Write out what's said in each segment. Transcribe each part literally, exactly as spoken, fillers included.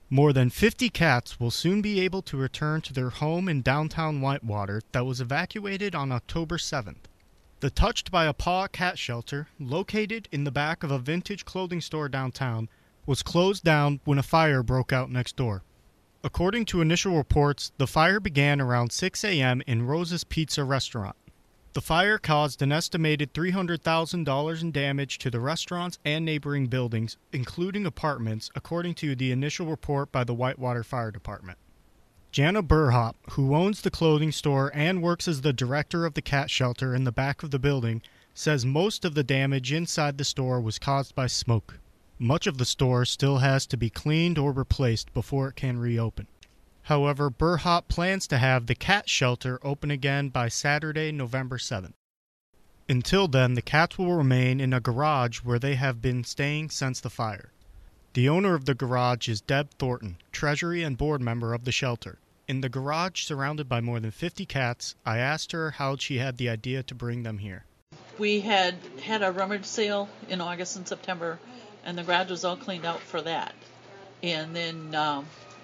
More than fifty cats will soon be able to return to their home in downtown Whitewater that was evacuated on October seventh. The Touched by a Paw cat shelter, located in the back of a vintage clothing store downtown, was closed down when a fire broke out next door. According to initial reports, the fire began around six a.m. in Rosa's Pizza restaurant. The fire caused an estimated three hundred thousand dollars in damage to the restaurants and neighboring buildings, including apartments, according to the initial report by the Whitewater Fire Department. Jana Burhop, who owns the clothing store and works as the director of the cat shelter in the back of the building, says most of the damage inside the store was caused by smoke. Much of the store still has to be cleaned or replaced before it can reopen. However, Burhop plans to have the cat shelter open again by Saturday, November seventh. Until then, the cats will remain in a garage where they have been staying since the fire. The owner of the garage is Deb Thornton, treasury and board member of the shelter. In the garage, surrounded by more than fifty cats, I asked her how she had the idea to bring them here. We had had a rummage sale in August and September, and the garage was all cleaned out for that. And then um,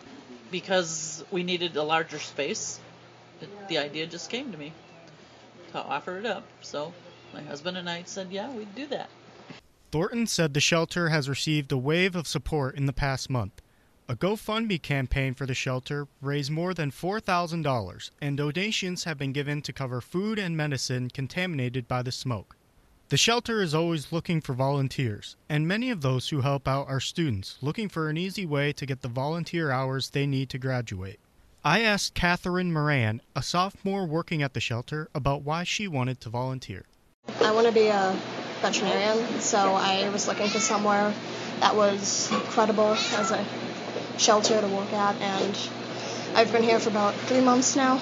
because we needed a larger space, it, the idea just came to me to offer it up. So my husband and I said, yeah, we'd do that. Thornton said the shelter has received a wave of support in the past month. A GoFundMe campaign for the shelter raised more than four thousand dollars, and donations have been given to cover food and medicine contaminated by the smoke. The shelter is always looking for volunteers, and many of those who help out are students looking for an easy way to get the volunteer hours they need to graduate. I asked Catherine Moran, a sophomore working at the shelter, about why she wanted to volunteer. I want to be a veterinarian, so I was looking for somewhere that was credible as a shelter to work at, and I've been here for about three months now.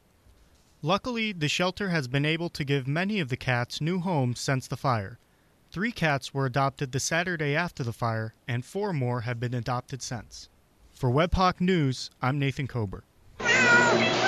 Luckily, the shelter has been able to give many of the cats new homes since the fire. Three cats were adopted the Saturday after the fire, and four more have been adopted since. For Webhawk News, I'm Nathan Kober.